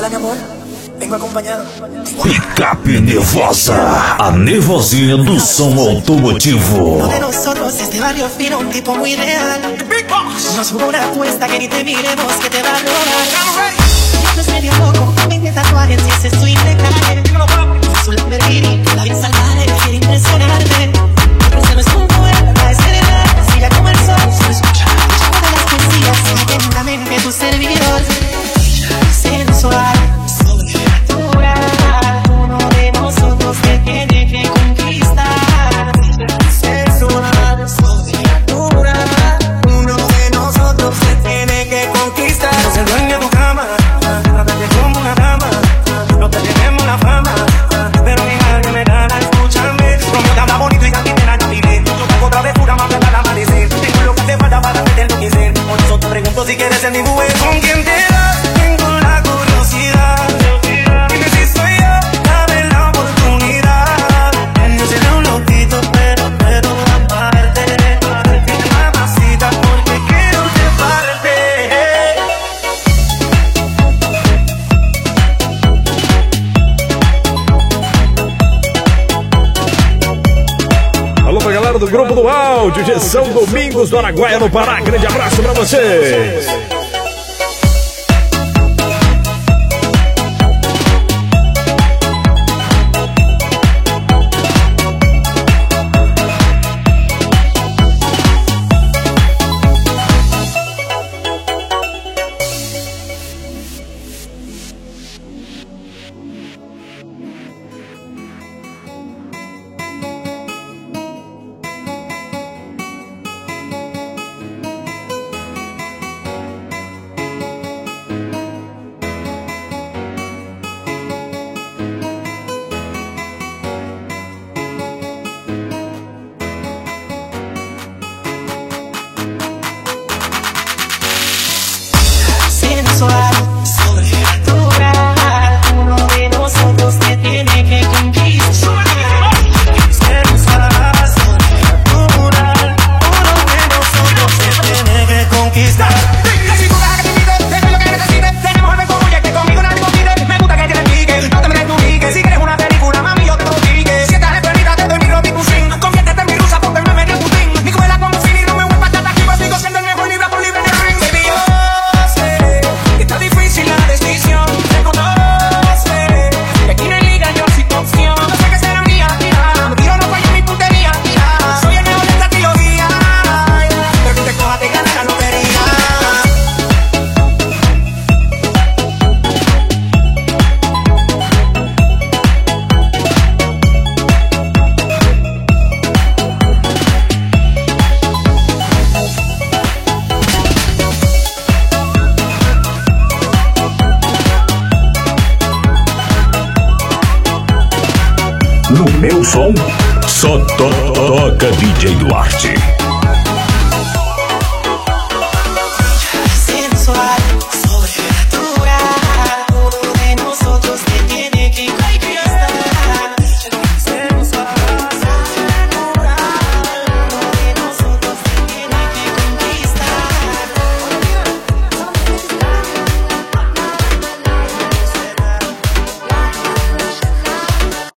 Hola, mi amor, vengo acompañado. Picape Nervosa, a nervosinha do som automotivo. Uno de nosotros, este barrio fino, un tipo muy real. Nos jugó una apuesta que ni te miremos, que te va a robar. Esto es medio loco, 20 tatuajes y ese swing de calle. Azul Lamborghini, la vida salvaje, quiere impresionarte. Pero es un poeta, es cerebral, siga como el sol. Solo escucha todas las poesías, atentamente tu servidor. Sensual. Uno de nosotros te tiene que conquistar. Sensual, sobrenatural. Uno de nosotros te tiene que conquistar. No se dueña tu cama, trátate como una dama. No te tenemos la fama, pero ni nadie me gana, escúchame. Romeo te habla bonito y también te la diré. Yo te hago otra vez pura más al amanecer. Tengo lo que te falta para hacerte enloquecer. Por eso te pregunto si quieres ser mi mujer. ¿Con quién te das? Tengo la curiosidad. Do Grupo do Áudio de São Domingos do Araguaia, no Pará. Grande abraço pra vocês. Sobrenatural, uno de nosotros te tiene que conquistar. Sensual, sobrenatural, uno de nosotros te tiene que conquistar. La cintura que te pide, tengo lo que necesites. Tenemos el como ya que conmigo nadie compite. Me gusta que te repique, no te me desdupliques. Si quieres una película, mami, yo te lo pique. Si estás esperita, te doy mi Robin Pusin. Conviértete en mi rusa porque no me medio Putin. Mi comida como Fini, no me voy para estar aquí. Sigo siendo el mejor libra por libre en el ring. Baby, yo sé que está difícil la decisión. Te conoce, que aquí no hay liga, yo soy tu opción. No sé qué será mía, mira. Yo no fallo en mi puntería, mira. Soy el mejor de esta trilogía. Pero que te coja, te gana la lotería. No meu som, só toca DJ Duarte.